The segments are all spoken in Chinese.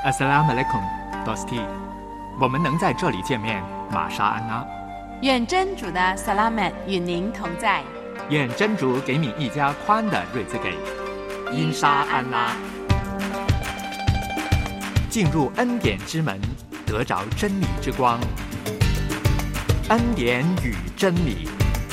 Assalamualaikum, Dosti。我们能在这里见面，玛莎安拉。 愿真主的 Salamat 与您同在。 愿真主给你一家宽的瑞兹给。因沙安拉。进入恩典之门，得着真理之光。恩典与真理。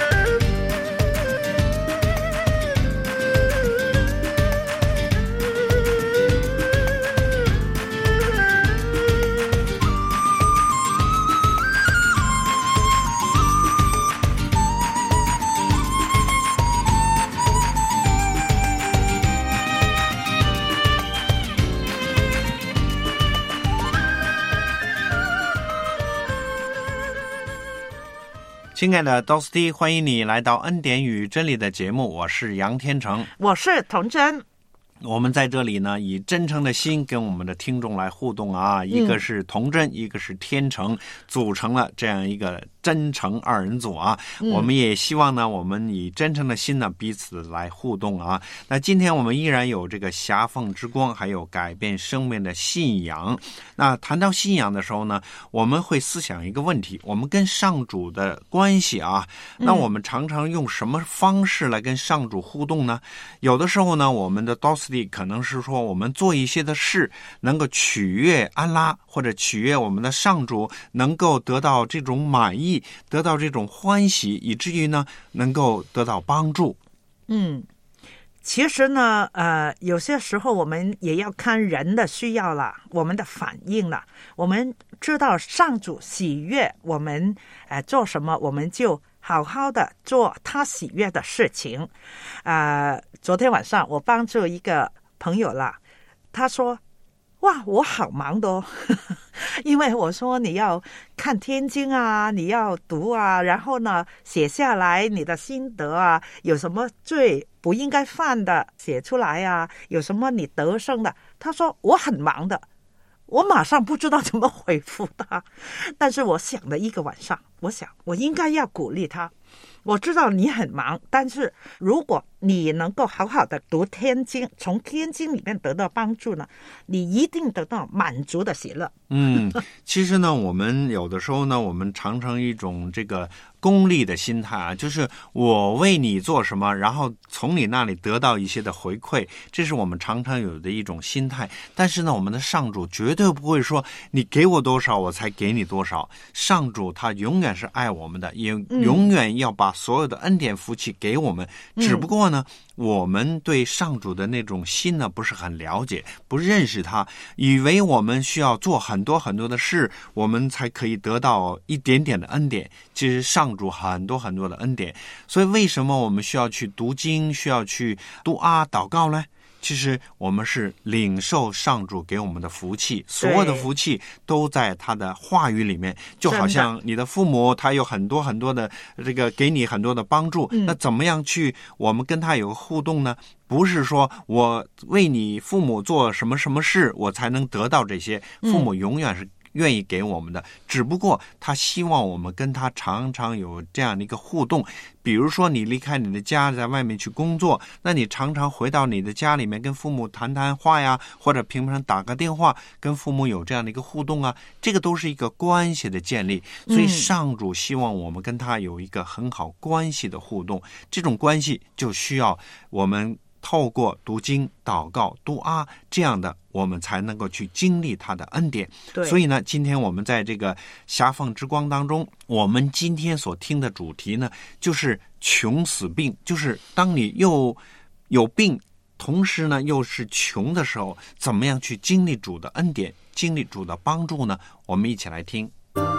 亲爱的 Dosti， 欢迎你来到恩典与真理的节目，我是杨天成， 我是童真。 我们在这里呢，以真诚的心跟我们的听众来互动啊，一个是童真，一个是天成，组成了这样一个真诚二人组啊。我们也希望呢，我们以真诚的心呢彼此来互动啊。那今天我们依然有这个狭缝之光，还有改变生命的信仰。那谈到信仰的时候呢，我们会思想一个问题，我们跟上主的关系啊，那我们常常用什么方式来跟上主互动呢？有的时候呢，我们的 Dosti可能是说我们做一些的事能够取悦安拉，或者取悦我们的上主，能够得到这种满意，得到这种欢喜，以至于呢能够得到帮助。 其实呢有些时候我们也要看人的需要了，我们的反应了。我们知道上主喜悦我们做什么，我们就好好的做他喜悦的事情。昨天晚上我帮助一个朋友啦，他说哇我好忙的哦因为我说你要看天经啊，你要读啊，然后呢写下来你的心得啊，有什么罪不应该犯的写出来啊，有什么你得胜的。他说我很忙的，我马上不知道怎么回复他，但是我想了一个晚上，我想我应该要鼓励他。我知道你很忙，但是如果你能够好好的读天经，从天经里面得到帮助呢，你一定得到满足的喜乐。 其实呢，我们有的时候呢，我们常常一种这个功利的心态啊，就是我为你做什么，然后从你那里得到一些的回馈，这是我们常常有的一种心态。但是呢，我们的上主绝对不会说你给我多少我才给你多少，上主他永远是爱我们的，也永远要把所有的恩典福气给我们。只不过呢，我们对上主的那种心呢不是很了解，不认识他，以为我们需要做很多很多的事，我们才可以得到一点点的恩典。其实上主很多很多的恩典，所以为什么我们需要去读经，需要去读祷告呢？其实我们是领受上主给我们的福气，所有的福气都在他的话语里面。就好像你的父母他有很多很多的这个给你很多的帮助，那怎么样去我们跟他有个互动呢？不是说我为你父母做什么什么事我才能得到这些，父母永远是愿意给我们的，只不过他希望我们跟他常常有这样的一个互动。比如说你离开你的家，在外面去工作，那你常常回到你的家里面跟父母谈谈话呀，或者平常打个电话跟父母有这样的一个互动啊，这个都是一个关系的建立。所以上主希望我们跟他有一个很好关系的互动，这种关系就需要我们透过读经、祷告、读这样的，我们才能够去经历他的恩典。所以呢，今天我们在这个狭缝之光当中，我们今天所听的主题呢，就是穷死病，就是当你又有病，同时呢又是穷的时候，怎么样去经历主的恩典，经历主的帮助呢？我们一起来听。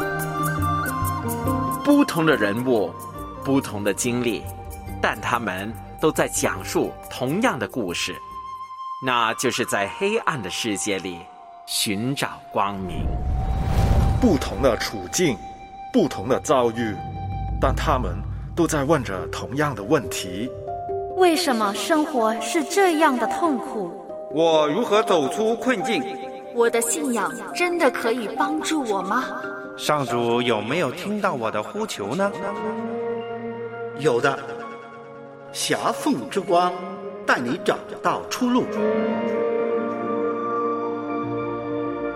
不同的人物，不同的经历，但他们都在讲述同样的故事，那就是在黑暗的世界里寻找光明。 不同的处境，不同的遭遇，但他们都在问着同样的问题： 为什么生活是这样的痛苦？ 我如何走出困境？ 我的信仰真的可以帮助我吗？ 上主有没有听到我的呼求呢？ 有的，狭缝之光带你找到出路。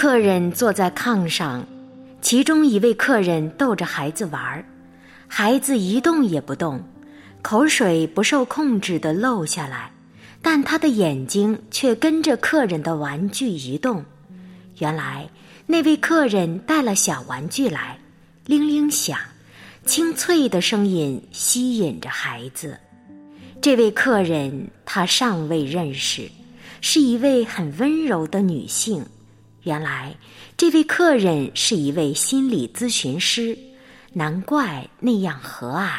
客人坐在炕上，其中一位客人逗着孩子玩，孩子一动也不动，口水不受控制地漏下来，但他的眼睛却跟着客人的玩具移动。原来那位客人带了小玩具来，铃铃响，清脆的声音吸引着孩子。这位客人他尚未认识，是一位很温柔的女性。原来这位客人是一位心理咨询师，难怪那样和蔼。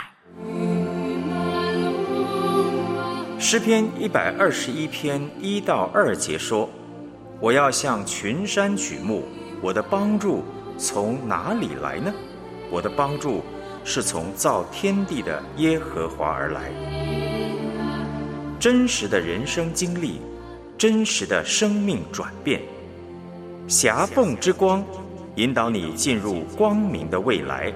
诗篇121篇1到2节说，我要向群山举目，我的帮助从哪里来呢？我的帮助是从造天地的耶和华而来。真实的人生经历，真实的生命转变，狭缝之光引导你进入光明的未来。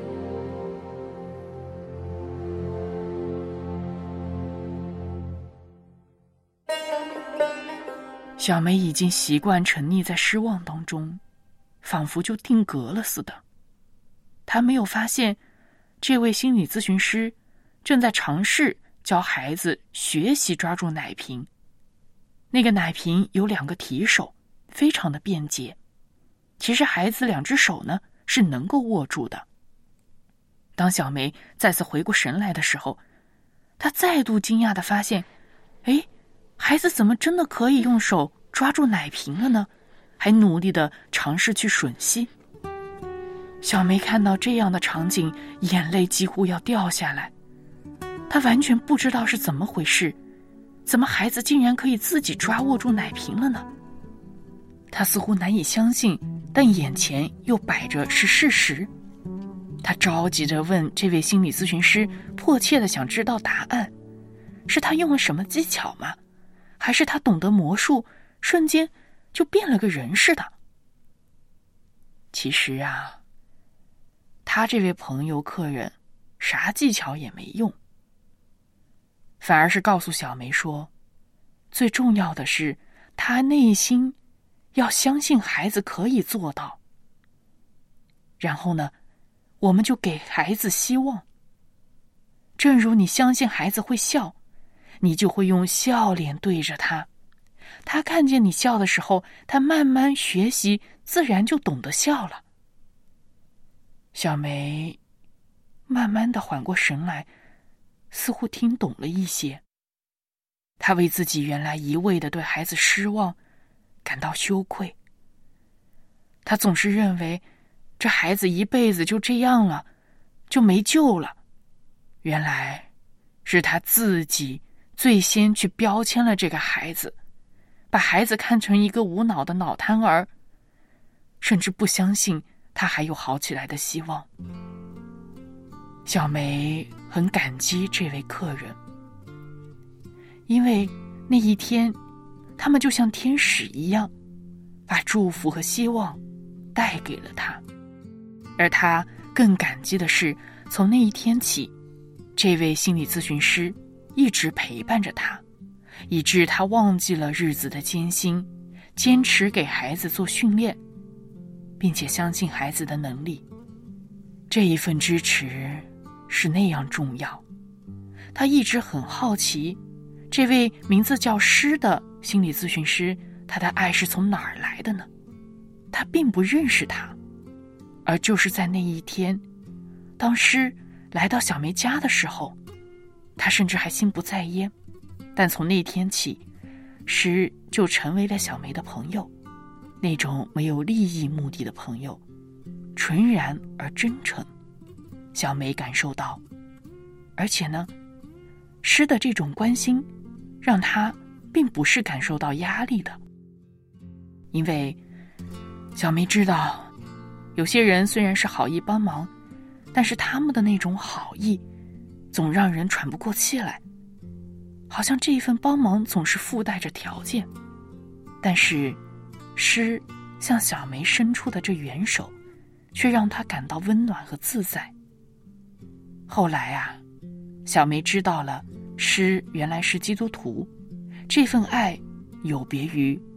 小梅已经习惯沉溺在失望当中，仿佛就定格了似的。她没有发现，这位心理咨询师正在尝试教孩子学习抓住奶瓶。那个奶瓶有2个提手，非常的便捷。其实孩子2只手呢是能够握住的。当小梅再次回过神来的时候，她再度惊讶地发现，孩子怎么真的可以用手抓住奶瓶了呢？还努力地尝试去吮吸。小梅看到这样的场景，眼泪几乎要掉下来。她完全不知道是怎么回事，怎么孩子竟然可以自己抓握住奶瓶了呢？她似乎难以相信，但眼前又摆着是事实。她着急着问这位心理咨询师，迫切地想知道答案。是他用了什么技巧吗？还是他懂得魔术，瞬间就变了个人似的？其实啊，他这位朋友客人啥技巧也没用，反而是告诉小梅说，最重要的是他内心要相信孩子可以做到。然后呢，我们就给孩子希望。正如你相信孩子会笑，你就会用笑脸对着他，他看见你笑的时候，他慢慢学习，自然就懂得笑了。小梅慢慢地缓过神来，似乎听懂了一些。她为自己原来一味地对孩子失望感到羞愧。她总是认为这孩子一辈子就这样了，就没救了。原来是她自己最先去标签了这个孩子，把孩子看成一个无脑的脑瘫儿，甚至不相信他还有好起来的希望。小梅很感激这位客人，因为那一天他们就像天使一样，把祝福和希望带给了他。而他更感激的是，从那一天起，这位心理咨询师一直陪伴着他，以致他忘记了日子的艰辛，坚持给孩子做训练，并且相信孩子的能力。这一份支持是那样重要。他一直很好奇，这位名字叫诗的心理咨询师，他的爱是从哪儿来的呢？他并不认识他，而就是在那一天，当诗来到小梅家的时候，他甚至还心不在焉。但从那天起，诗就成为了小梅的朋友，那种没有利益目的的朋友，纯然而真诚。小梅感受到，而且呢，诗的这种关心让她并不是感受到压力的。因为小梅知道，有些人虽然是好意帮忙，但是他们的那种好意总让人喘不过气来，好像这一份帮忙总是附带着条件。但是诗向小梅伸出的这援手，却让她感到温暖和自在。后来啊，小梅知道了诗原来是基督徒，这份爱有别于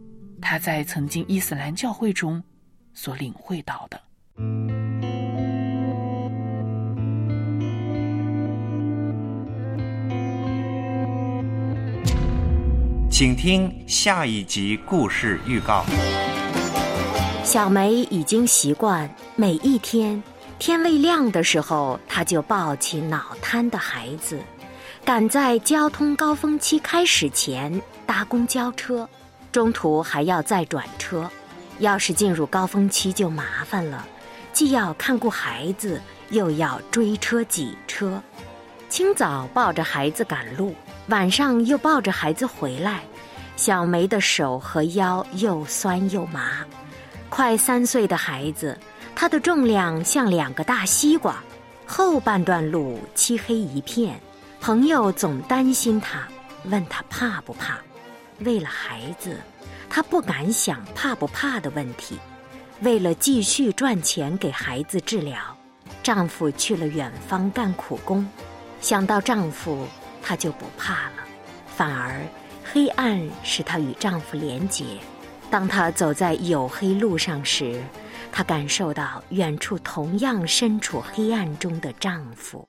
他在曾经伊斯兰教会中所领会到的。 请听下一集故事预告。 小梅已经习惯每一天天未亮的时候，她就抱起脑瘫的孩子，赶在交通高峰期开始前搭公交车，中途还要再转车。要是进入高峰期就麻烦了，既要看顾孩子，又要追车挤车。清早抱着孩子赶路，晚上又抱着孩子回来，小梅的手和腰又酸又麻。快3岁的孩子，他的重量像2个大西瓜，后半段路漆黑一片，朋友总担心他，问他怕不怕。为了孩子，他不敢想怕不怕的问题。为了继续赚钱给孩子治疗，丈夫去了远方干苦工。想到丈夫，她就不怕了，反而黑暗使她与丈夫连结。当她走在黝黑路上时，她感受到远处同样身处黑暗中的丈夫。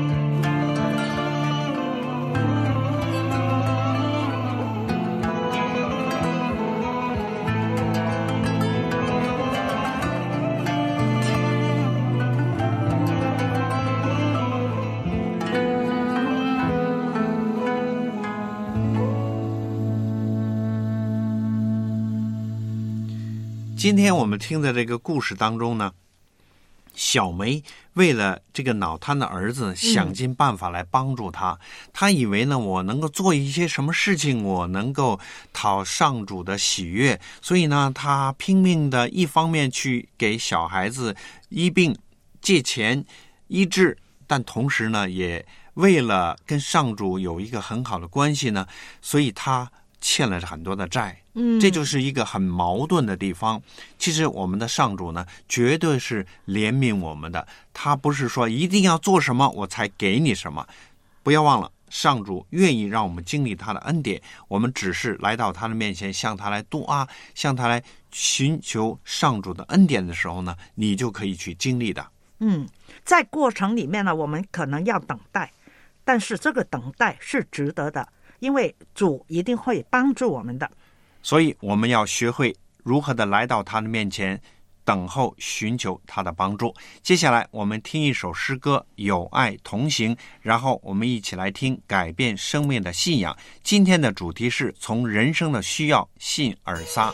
今天我们听的这个故事当中呢，小梅为了这个脑瘫的儿子想尽办法来帮助他。他以为呢，我能够做一些什么事情，我能够讨上主的喜悦，所以呢，他拼命的一方面去给小孩子医病借钱医治，但同时呢，也为了跟上主有一个很好的关系呢，所以他欠了很多的债。这就是一个很矛盾的地方。其实我们的上主呢，绝对是怜悯我们的，他不是说一定要做什么我才给你什么。不要忘了，上主愿意让我们经历他的恩典，我们只是来到他的面前，向他来度啊，向他来寻求上主的恩典的时候呢，你就可以去经历的。 在过程里面呢，我们可能要等待，但是这个等待是值得的，因为主一定会帮助我们的。 所以我们要学会如何的来到他的面前，等候寻求他的帮助。接下来我们听一首诗歌《有爱同行》，然后我们一起来听改变生命的信仰。今天的主题是从人生的需要信而撒。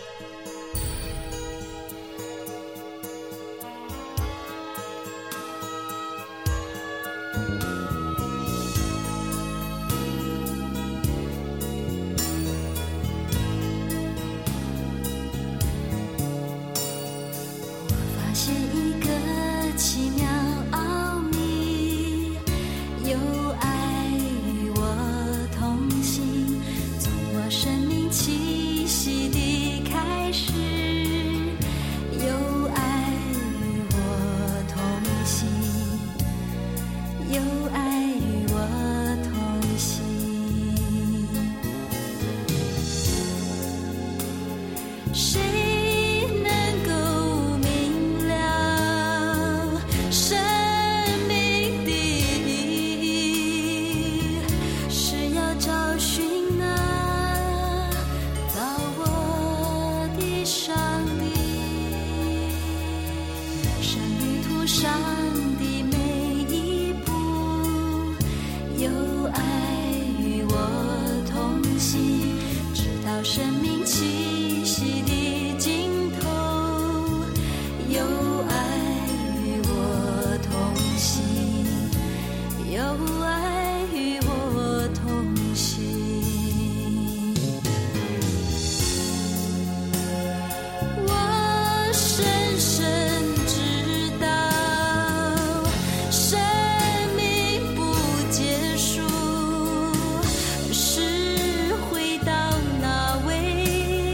是回到那位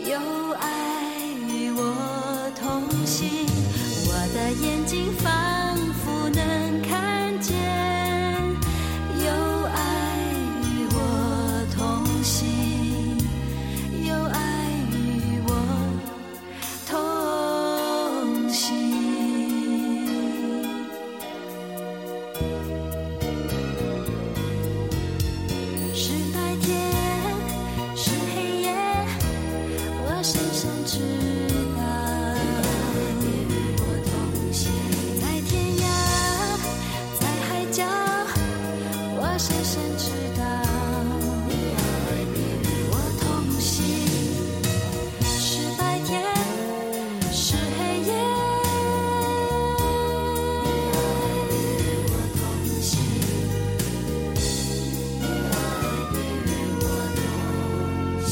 有爱与我同行，我的眼睛仿佛能看见，有爱与我同行，有爱与我同行。是白天是黑夜，我深深知道，在天涯在海角，我深深知道，你爱你与我同行。是白天是黑夜，你爱你与我同行，你爱你与我同行。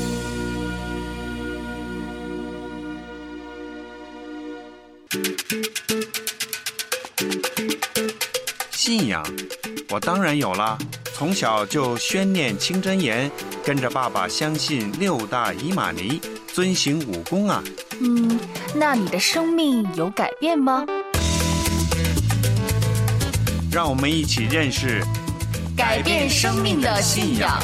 信仰，我当然有啦。从小就宣念清真言，跟着爸爸相信6大伊玛尼，遵行5功啊。 那你的生命有改变吗？ 让我们一起认识改变生命的信仰。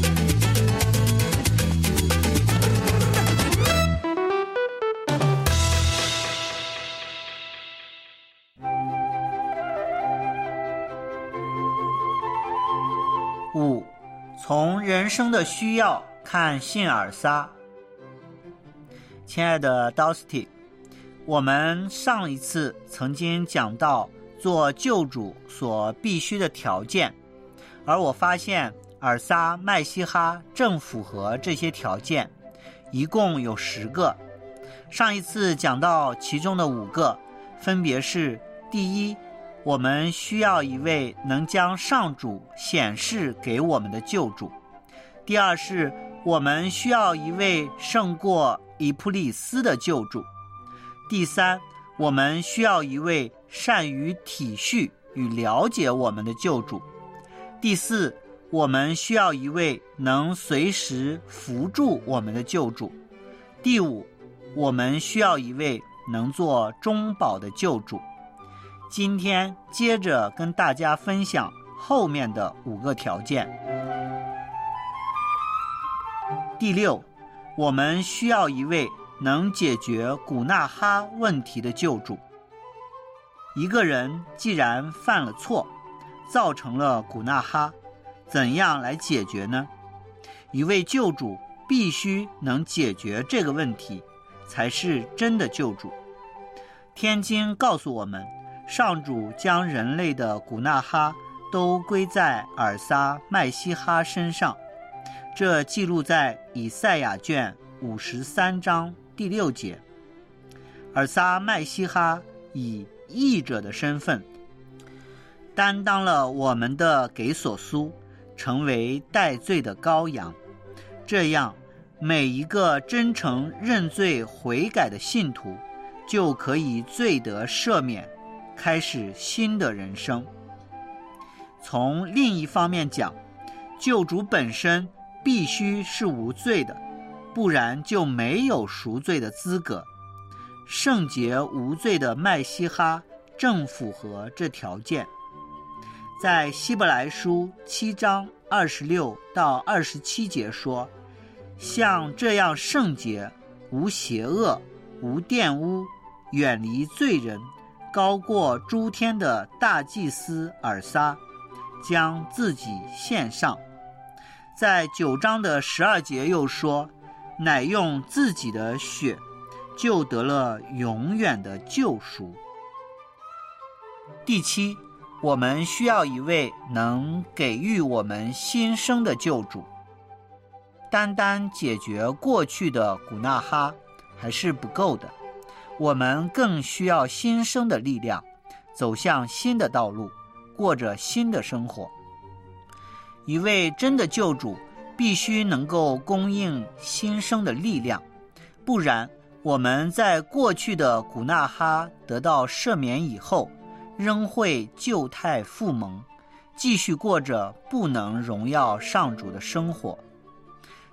5. 从人生的需要看信尔撒。亲爱的 Dusty， 我们上一次曾经讲到做救主所必须的条件，而我发现尔撒麦西哈正符合这些条件，一共有10个。上一次讲到其中的5个，分别是：第一，我们需要一位能将上主显示给我们的救主；第二是我们需要一位胜过以普里斯的救主；第三，我们需要一位善于体恤与了解我们的救主；第四，我们需要一位能随时扶助我们的救主；第五，我们需要一位能做中保的救主。今天接着跟大家分享后面的5个条件。第6，我们需要一位能解决古纳哈问题的救主。一个人既然犯了错，造成了古纳哈，怎样来解决呢？一位救主必须能解决这个问题，才是真的救主。天经告诉我们，上主将人类的古纳哈都归在尔撒麦西哈身上，这记录在以赛亚卷53章第6节。尔撒麦西哈以义者的身份担当了我们的给索苏，成为代罪的羔羊，这样每一个真诚认罪悔改的信徒就可以罪得赦免，开始新的人生。从另一方面讲，救主本身必须是无罪的，不然就没有赎罪的资格。圣洁无罪的麦西哈正符合这条件。在希伯来书7章26到27节说，像这样圣洁、无邪恶、无玷污、远离罪人、高过诸天的大祭司尔撒，将自己献上。在9章的12节又说，乃用自己的血就得了永远的救赎。第7，我们需要一位能给予我们新生的救主。单单解决过去的古纳哈还是不够的，我们更需要新生的力量，走向新的道路，过着新的生活。一位真的救主必须能够供应新生的力量，不然我们在过去的古纳哈得到赦免以后，仍会旧态复萌，继续过着不能荣耀上主的生活。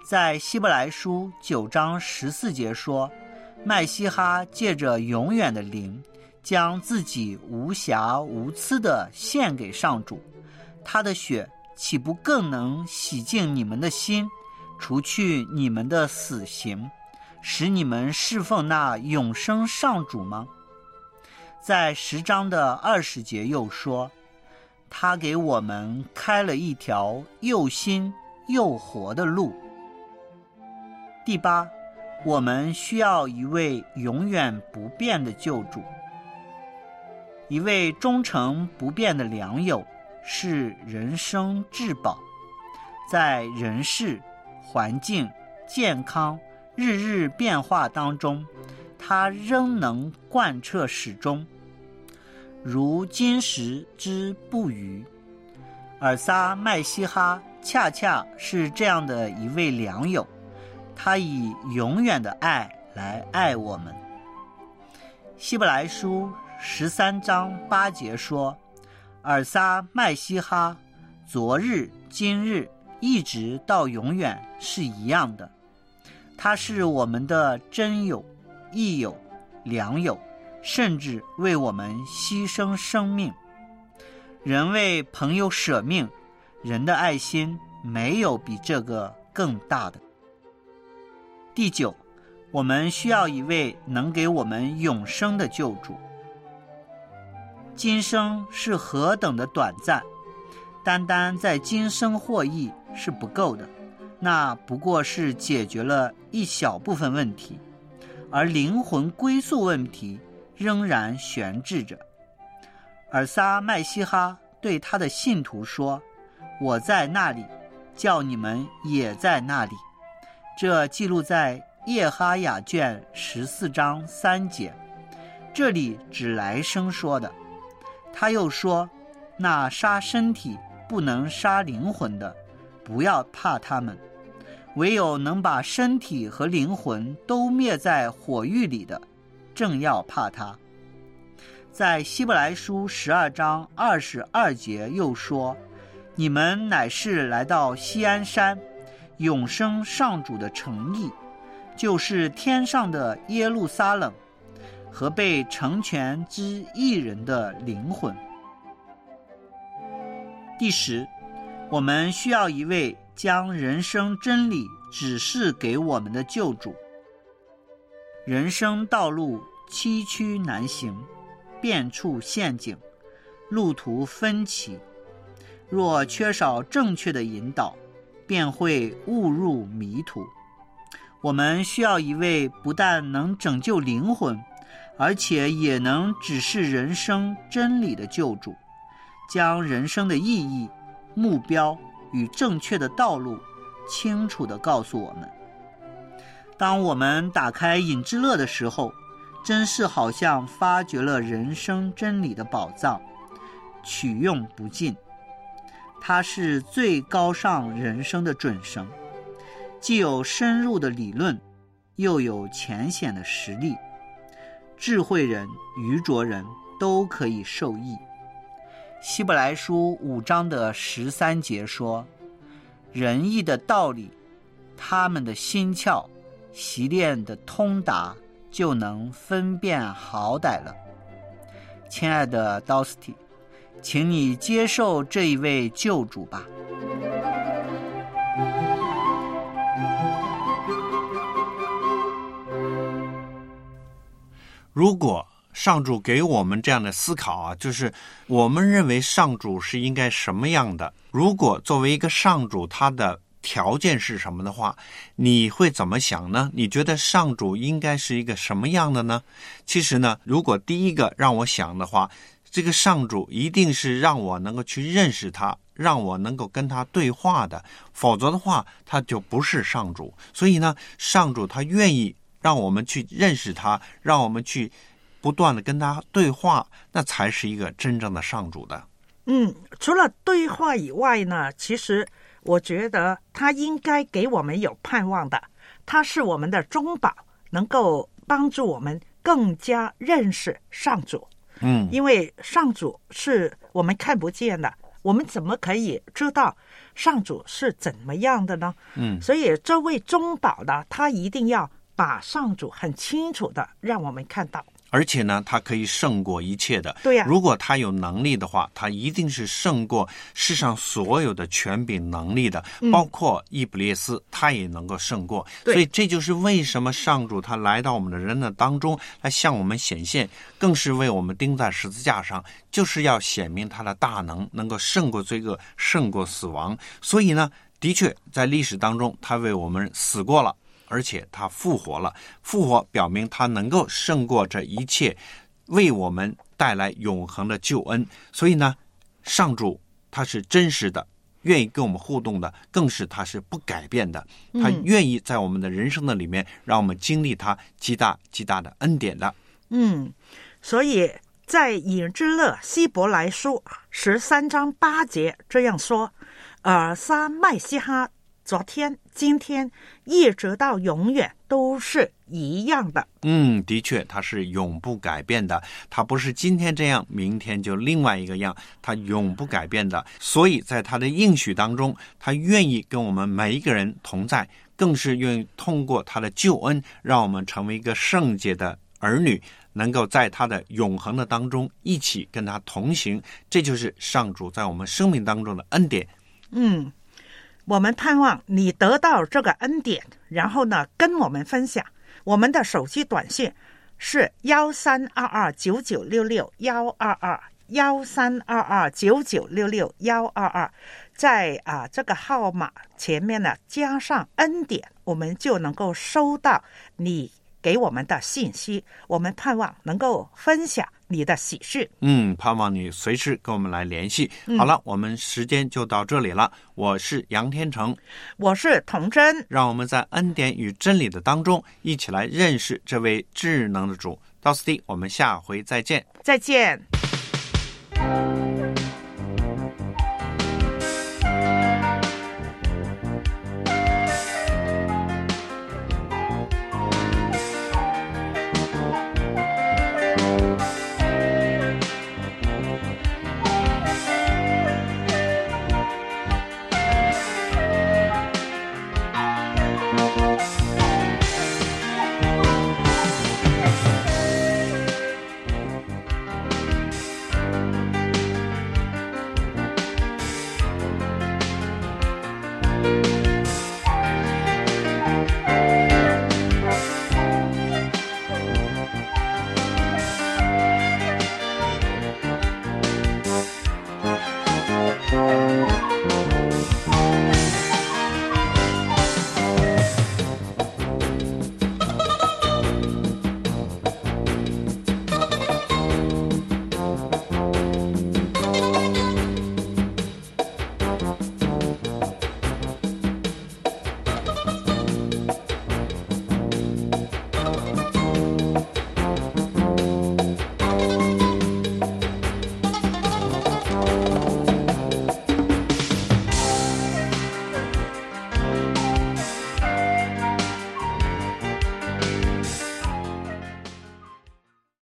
在希伯来书9章14节说，麦西哈借着永远的灵，将自己无瑕无疵地献给上主，他的血岂不更能洗净你们的心，除去你们的死刑，使你们侍奉那永生上主吗？在10章的20节又说，他给我们开了一条又新又活的路。第8，我们需要一位永远不变的救主。一位忠诚不变的良友是人生至宝，在人事、环境、健康日日变化当中，他仍能贯彻始终，如金石之不渝。尔撒麦西哈恰恰是这样的一位良友，他以永远的爱来爱我们。希伯来书13章8节说，尔撒麦西哈昨日今日一直到永远是一样的，他是我们的真友、益友、良友，甚至为我们牺牲生命。人为朋友舍命，人的爱心没有比这个更大的。第9，我们需要一位能给我们永生的救主。今生是何等的短暂，单单在今生获益是不够的，那不过是解决了一小部分问题，而灵魂归宿问题仍然悬置着。尔撒麦西哈对他的信徒说，我在那里，叫你们也在那里。这记录在耶哈雅卷14章3节，这里指来生说的。他又说，那杀身体不能杀灵魂的，不要怕他们，唯有能把身体和灵魂都灭在火狱里的，正要怕他。在希伯来书12章22节又说，你们乃是来到锡安山，永生上主的城邑，就是天上的耶路撒冷，和被成全之义人的灵魂。第10，我们需要一位将人生真理指示给我们的救主。人生道路崎岖难行，遍处陷阱，路途分歧，若缺少正确的引导，便会误入迷途。我们需要一位不但能拯救灵魂，而且也能指示人生真理的救主，将人生的意义、目标与正确的道路清楚地告诉我们。当我们打开隐之乐的时候，真是好像发掘了人生真理的宝藏，取用不尽。它是最高尚人生的准绳，既有深入的理论，又有浅显的实力，智慧人、愚拙人都可以受益。希伯来书5章的13节说，仁义的道理，他们的心窍习练的通达，就能分辨好歹了。亲爱的 Dosty， 请你接受这一位救主吧。 如果上主给我们这样的思考啊，就是我们认为上主是应该什么样的，如果作为一个上主他的条件是什么的话，你会怎么想呢？你觉得上主应该是一个什么样的呢？其实呢，如果第一个让我想的话，这个上主一定是让我能够去认识他，让我能够跟他对话的，否则的话他就不是上主。所以呢，上主他愿意让我们去认识他，让我们去不断的跟他对话，那才是一个真正的上主的。 除了对话以外呢，其实我觉得他应该给我们有盼望的，他是我们的中保，能够帮助我们更加认识上主。因为上主是我们看不见的，我们怎么可以知道上主是怎么样的呢？所以这位中保呢，他一定要把上主很清楚的让我们看到。 而且呢，他可以胜过一切的。 对呀， 如果他有能力的话，他一定是胜过世上所有的权柄能力的，包括伊布列斯，他也能够胜过。所以这就是为什么上主他来到我们的人的当中，来向我们显现，更是为我们钉在十字架上，就是要显明他的大能，能够胜过罪恶，胜过死亡。所以呢，的确在历史当中，他为我们死过了。而且他复活了，复活表明他能够胜过这一切，为我们带来永恒的救恩。所以呢，上主他是真实的，愿意跟我们互动的，更是他是不改变的，他愿意在我们的人生的里面让我们经历他极大极大的恩典的。 所以在以之勒希伯来书13章8节这样说，撒麦西哈昨天、今天一直到永远都是一样的。 的确，他是永不改变的，他不是今天这样，明天就另外一个样，他永不改变的。所以在他的应许当中，他愿意跟我们每一个人同在，更是愿意通过他的救恩，让我们成为一个圣洁的儿女，能够在他的永恒的当中一起跟他同行。这就是上主在我们生命当中的恩典。 我们盼望你得到这个恩典，然后呢跟我们分享。我们的手机短信是1322996122，1322996122，在这个号码前面呢加上恩典，我们就能够收到你给我们的信息。我们盼望能够分享你的喜事。 盼望你随时跟我们来联系。好了，我们时间就到这里了。我是杨天成， 我是童真， 让我们在恩典与真理的当中一起来认识这位智能的主。到此地，我们下回再见。 再见。